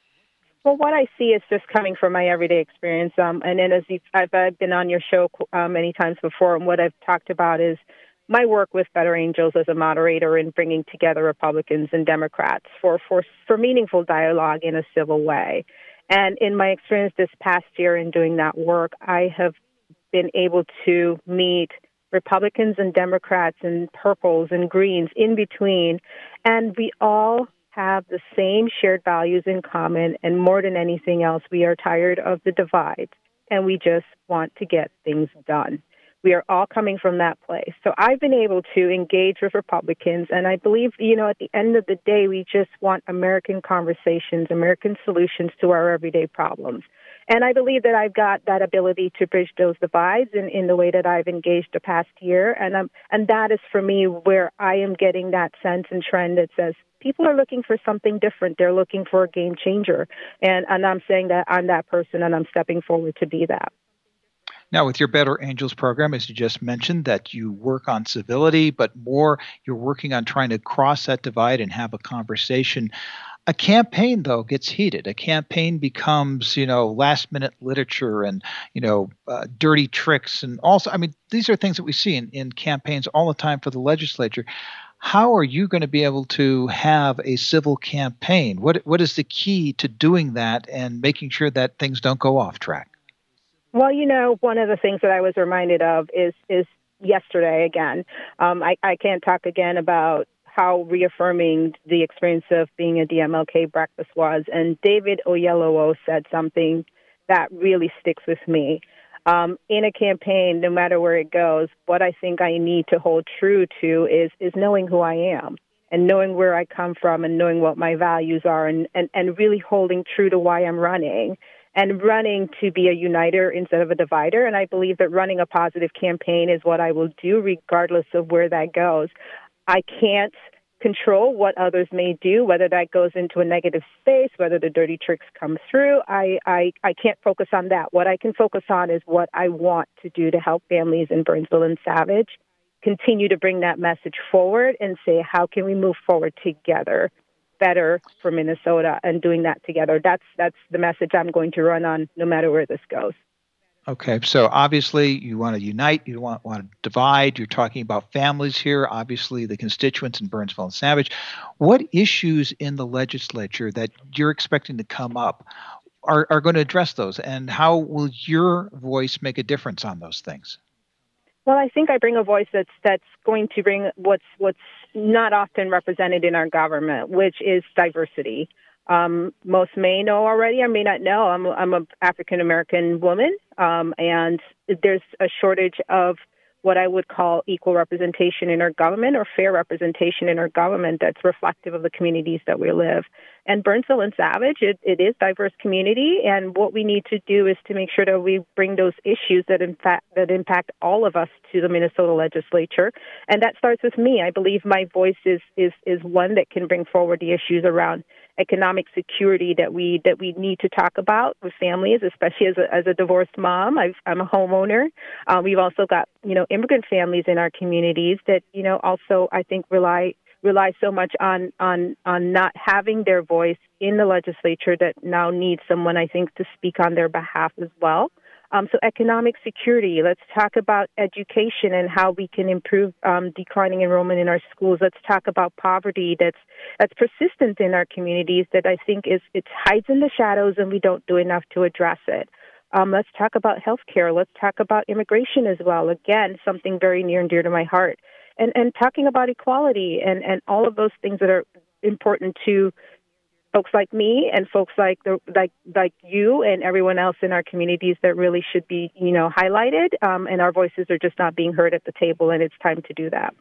U: Well, what I see is just coming from my everyday experience. Um, and then as you've, I've, I've been on your show uh, many times before, and what I've talked about is my work with Better Angels as a moderator in bringing together Republicans and Democrats for, for, for meaningful dialogue in a civil way. And in my experience this past year in doing that work, I have been able to meet Republicans and Democrats and purples and greens in between, and we all have the same shared values in common, and more than anything else, we are tired of the divides, and we just want to get things done. We are all coming from that place. So I've been able to engage with Republicans, and I believe, you know, at the end of the day, we just want American conversations, American solutions to our everyday problems. And I believe that I've got that ability to bridge those divides in, in the way that I've engaged the past year. And um, and that is, for me, where I am getting that sense and trend that says people are looking for something different. They're looking for a game changer. And, and I'm saying that I'm that person, and I'm stepping forward to be that.
A: Now, with your Better Angels program, as you just mentioned, that you work on civility, but more you're working on trying to cross that divide and have a conversation. A campaign, though, gets heated. A campaign becomes, you know, last-minute literature and, you know, uh, dirty tricks. And also, I mean, these are things that we see in, in campaigns all the time for the legislature. How are you going to be able to have a civil campaign? What What is the key to doing that and making sure that things don't go off track?
U: Well, you know, one of the things that I was reminded of is is yesterday again. Um, I, I can't talk again about how reaffirming the experience of being a D M L K breakfast was. And David Oyelowo said something that really sticks with me. Um, in a campaign, no matter where it goes, what I think I need to hold true to is is knowing who I am and knowing where I come from and knowing what my values are and, and, and really holding true to why I'm running. And running to be a uniter instead of a divider. And I believe that running a positive campaign is what I will do regardless of where that goes. I can't control what others may do, whether that goes into a negative space, whether the dirty tricks come through. I, I, I can't focus on that. What I can focus on is what I want to do to help families in Burnsville and Savage continue to bring that message forward and say, how can we move forward together? Better for Minnesota, and doing that together. That's that's the message I'm going to run on no matter where this goes.
A: Okay, so obviously you want to unite, you want, want to divide. You're talking about families here, obviously the constituents in Burnsville and Savage. What issues in the legislature that you're expecting to come up are, are going to address those, and how will your voice make a difference on those things?
U: Well, I think I bring a voice that's that's going to bring what's what's not often represented in our government, which is diversity. Um, most may know already, I may not know. I'm I'm an African American woman, um, and there's a shortage of what I would call equal representation in our government or fair representation in our government that's reflective of the communities that we live. And Burnsville and Savage, it, it is a diverse community, and what we need to do is to make sure that we bring those issues that in fact that impact all of us to the Minnesota legislature, and that starts with me. I believe my voice is is is one that can bring forward the issues around economic security that we that we need to talk about with families, especially as a, as a divorced mom. I've, I'm a homeowner. Uh, we've also got, you know, immigrant families in our communities that, you know, also I think rely rely so much on on on not having their voice in the legislature that now need someone, I think, to speak on their behalf as well. Um, so economic security, let's talk about education and how we can improve um, declining enrollment in our schools. Let's talk about poverty that's that's persistent in our communities that I think is it hides in the shadows and we don't do enough to address it. Um, let's talk about healthcare. Let's talk about immigration as well. Again, something very near and dear to my heart. And and talking about equality and, and all of those things that are important to folks like me and folks like the, like like you and everyone else in our communities that really should be, you know, highlighted. Um, and our voices are just not being heard at the table, and it's time to do that.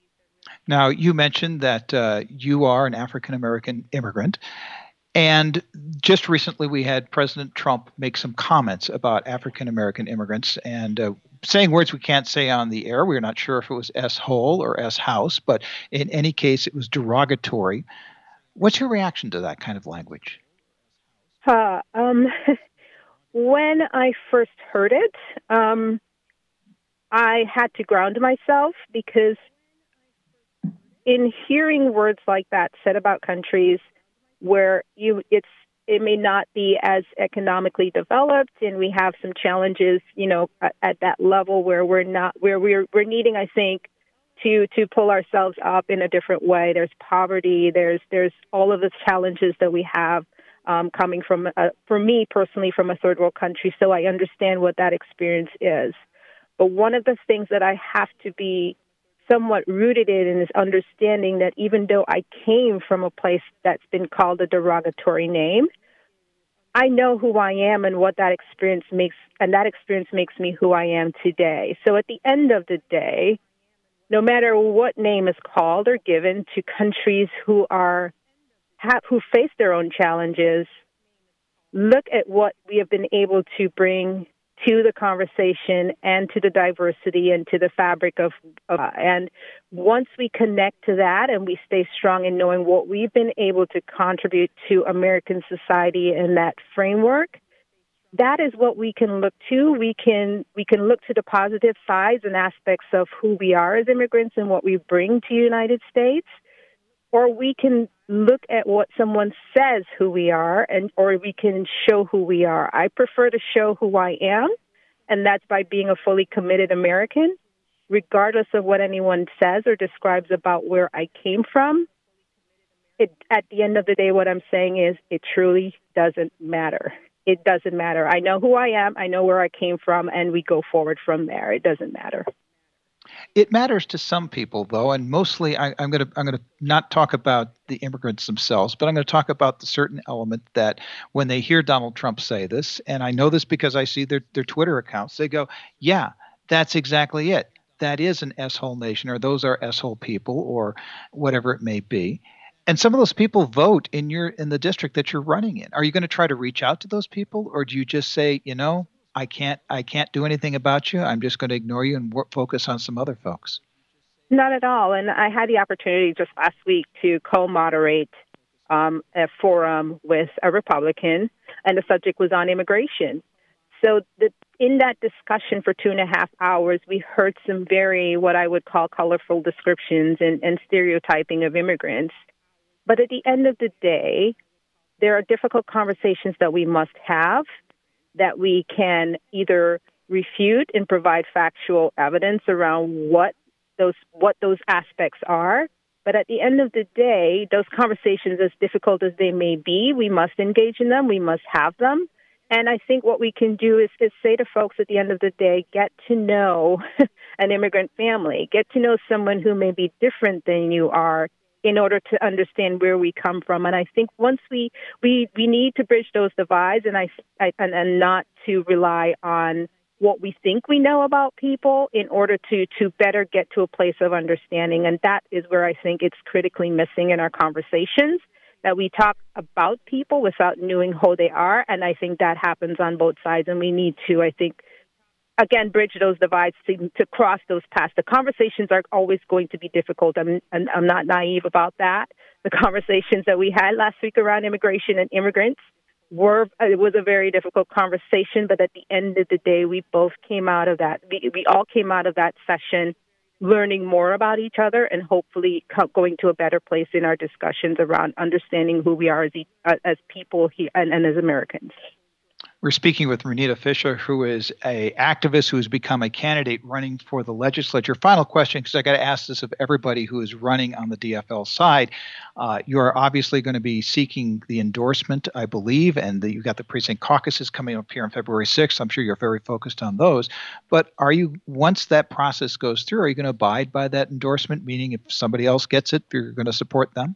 A: Now, you mentioned that uh, you are an African-American immigrant. And just recently we had President Trump make some comments about African-American immigrants and uh, saying words we can't say on the air. We're not sure if it was S-hole or S-house, but in any case, it was derogatory. What's your reaction to that kind of language?
U: Uh, um, when I first heard it, um, I had to ground myself because in hearing words like that said about countries where you it's it may not be as economically developed, and we have some challenges, you know, at, at that level where we're not where we're we're needing, I think, to to pull ourselves up in a different way. There's poverty. There's there's all of the challenges that we have um, coming from, uh, for me personally, from a third world country. So I understand what that experience is. But one of the things that I have to be somewhat rooted in is understanding that even though I came from a place that's been called a derogatory name, I know who I am and what that experience makes, and that experience makes me who I am today. So at the end of the day, no matter what name is called or given to countries who are have, who face their own challenges, look at what we have been able to bring to the conversation and to the diversity and to the fabric of, of uh, and once we connect to that and we stay strong in knowing what we've been able to contribute to American society in that framework, that is what we can look to. We can we can look to the positive sides and aspects of who we are as immigrants and what we bring to the United States, or we can look at what someone says who we are, and or we can show who we are. I prefer to show who I am, and that's by being a fully committed American, regardless of what anyone says or describes about where I came from. It, at the end of the day, what I'm saying is it truly doesn't matter. It doesn't matter. I know who I am, I know where I came from, and we go forward from there. It doesn't matter.
A: It matters to some people, though, and mostly I, I'm going to I'm going to not talk about the immigrants themselves, but I'm going to talk about the certain element that when they hear Donald Trump say this, and I know this because I see their, their Twitter accounts, they go, yeah, that's exactly it. That is an S-hole nation, or those are S-hole people, or whatever it may be. And some of those people vote in your in the district that you're running in. Are you going to try to reach out to those people, or do you just say, you know, I can't I can't do anything about you. I'm just going to ignore you and work, focus on some other folks?
U: Not at all. And I had the opportunity just last week to co-moderate um, a forum with a Republican, and the subject was on immigration. So the, in that discussion for two and a half hours, we heard some very, what I would call, colorful descriptions and, and stereotyping of immigrants. But at the end of the day, there are difficult conversations that we must have, that we can either refute and provide factual evidence around what those what those aspects are. But at the end of the day, those conversations, as difficult as they may be, we must engage in them. We must have them. And I think what we can do is, is say to folks at the end of the day, get to know an immigrant family, get to know someone who may be different than you are, in order to understand where we come from. And I think once we we, we need to bridge those divides, and I, I and, and not to rely on what we think we know about people in order to to better get to a place of understanding. And that is where I think it's critically missing in our conversations, that we talk about people without knowing who they are. And I think that happens on both sides. And we need to, I think, again, bridge those divides, to, to cross those paths. The conversations are always going to be difficult. I'm, and I'm not naive about that. The conversations that we had last week around immigration and immigrants were, it was a very difficult conversation, but at the end of the day, we both came out of that. We, we all came out of that session learning more about each other and hopefully co- going to a better place in our discussions around understanding who we are as, e- as people here and, and as Americans.
A: We're speaking with Renita Fisher, who is an activist who has become a candidate running for the legislature. Final question, because I got to ask this of everybody who is running on the D F L side. Uh, you are obviously going to be seeking the endorsement, I believe, and the, you've got the precinct caucuses coming up here on February sixth. I'm sure you're very focused on those. But are you, once that process goes through, are you going to abide by that endorsement? Meaning, if somebody else gets it, you're going to support them?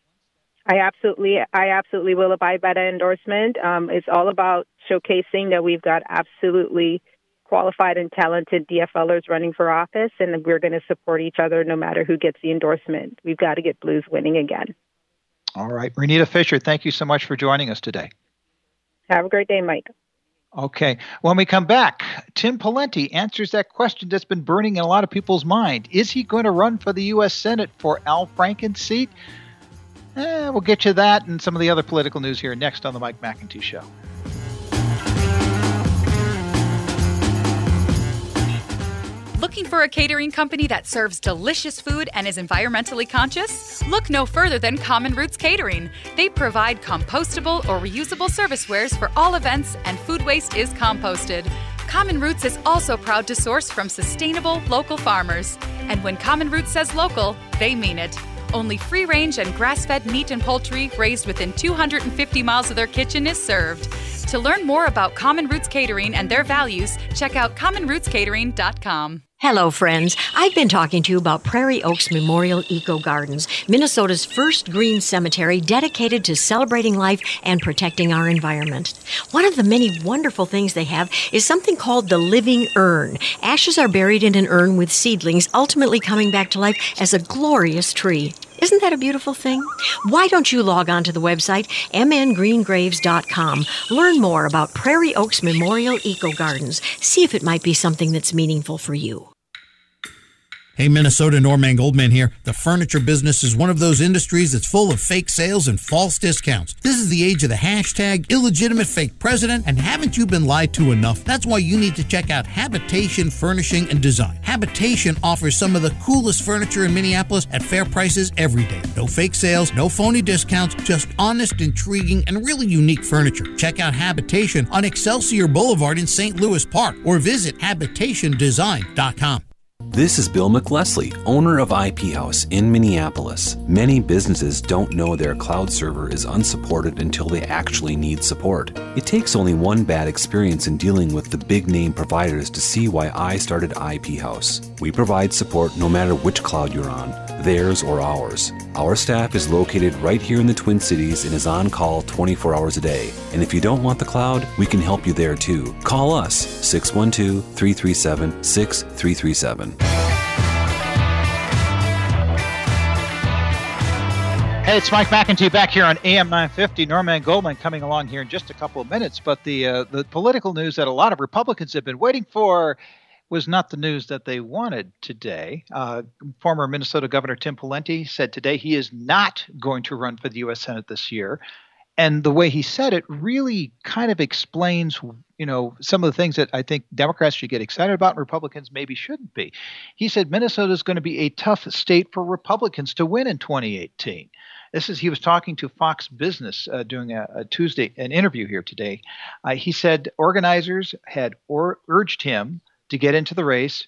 U: I absolutely, I absolutely will abide by that endorsement. Um, it's all about showcasing that we've got absolutely qualified and talented DFLers running for office, and we're going to support each other no matter who gets the endorsement. We've got to get Blues winning again.
A: All right. Renita Fisher, thank you so much for joining us today.
U: Have a great day, Mike.
A: Okay. When we come back, Tim Pawlenty answers that question that's been burning in a lot of people's mind. Is he going to run for the U S Senate for Al Franken's seat? Eh, we'll get you that and some of the other political news here next on the Mike McIntyre Show.
S: Looking for a catering company that serves delicious food and is environmentally conscious? Look no further than Common Roots Catering. They provide compostable or reusable servicewares for all events, and food waste is composted. Common Roots is also proud to source from sustainable, local farmers. And when Common Roots says local, they mean it. Only free-range and grass-fed meat and poultry raised within two hundred fifty miles of their kitchen is served. To learn more about Common Roots Catering and their values, check out common roots catering dot com.
B: Hello, friends. I've been talking to you about Prairie Oaks Memorial Eco Gardens, Minnesota's first green cemetery dedicated to celebrating life and protecting our environment. One of the many wonderful things they have is something called the living urn. Ashes are buried in an urn with seedlings ultimately coming back to life as a glorious tree. Isn't that a beautiful thing? Why don't you log on to the website m n green graves dot com. Learn more about Prairie Oaks Memorial Eco Gardens. See if it might be something that's meaningful for you.
V: Hey, Minnesota, Norman Goldman here. The furniture business is one of those industries that's full of fake sales and false discounts. This is the age of the hashtag illegitimate fake president, and haven't you been lied to enough? That's why you need to check out Habitation Furnishing and Design. Habitation offers some of the coolest furniture in Minneapolis at fair prices every day. No fake sales, no phony discounts, just honest, intriguing, and really unique furniture. Check out Habitation on Excelsior Boulevard in Saint Louis Park or visit habitation design dot com.
W: This is Bill McLesley, owner of I P House in Minneapolis. Many businesses don't know their cloud server is unsupported until they actually need support. It takes only one bad experience in dealing with the big name providers to see why I started I P House. We provide support no matter which cloud you're on, theirs or ours. Our staff is located right here in the Twin Cities and is on call twenty-four hours a day. And if you don't want the cloud, we can help you there too. Call us, six one two, three three seven, six three three seven.
A: Hey, it's Mike McEntee back here on A M nine fifty. Norman Goldman coming along here in just a couple of minutes. But the uh, the political news that a lot of Republicans have been waiting for was not the news that they wanted today. Uh, former Minnesota Governor Tim Pawlenty said today he is not going to run for the U S Senate this year. And the way he said it really kind of explains, you know, some of the things that I think Democrats should get excited about and Republicans maybe shouldn't be. He said Minnesota is going to be a tough state for Republicans to win in twenty eighteen. This is, he was talking to Fox Business uh, doing a, a Tuesday, an interview here today. Uh, he said organizers had or, urged him to get into the race,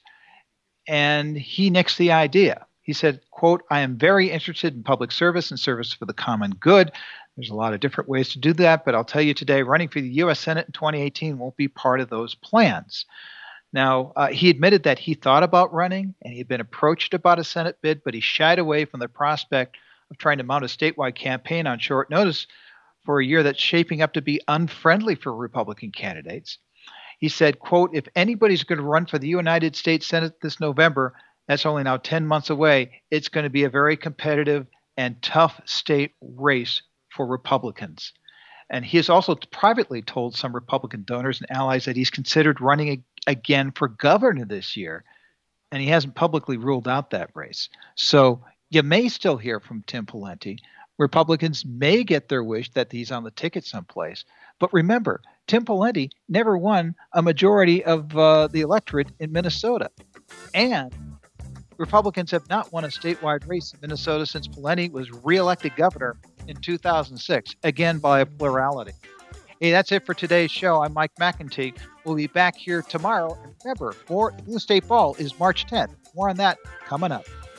A: and he nixed the idea. He said, quote, "I am very interested in public service and service for the common good. There's a lot of different ways to do that, but I'll tell you today, running for the U S Senate in twenty eighteen won't be part of those plans." Now, uh, he admitted that he thought about running, and he had been approached about a Senate bid, but he shied away from the prospect of trying to mount a statewide campaign on short notice for a year that's shaping up to be unfriendly for Republican candidates. He said, quote, "If anybody's going to run for the United States Senate this November, that's only now ten months away, it's going to be a very competitive and tough state race for Republicans." And he has also privately told some Republican donors and allies that he's considered running a- again for governor this year, and he hasn't publicly ruled out that race. So you may still hear from Tim Pawlenty. Republicans may get their wish that he's on the ticket someplace. But remember, Tim Pawlenty never won a majority of uh, the electorate in Minnesota. And Republicans have not won a statewide race in Minnesota since Pawlenty was reelected governor in two thousand six, again by a plurality. Hey, that's it for today's show. I'm Mike McEntee. We'll be back here tomorrow. And remember, for Blue State Ball is March tenth. More on that coming up.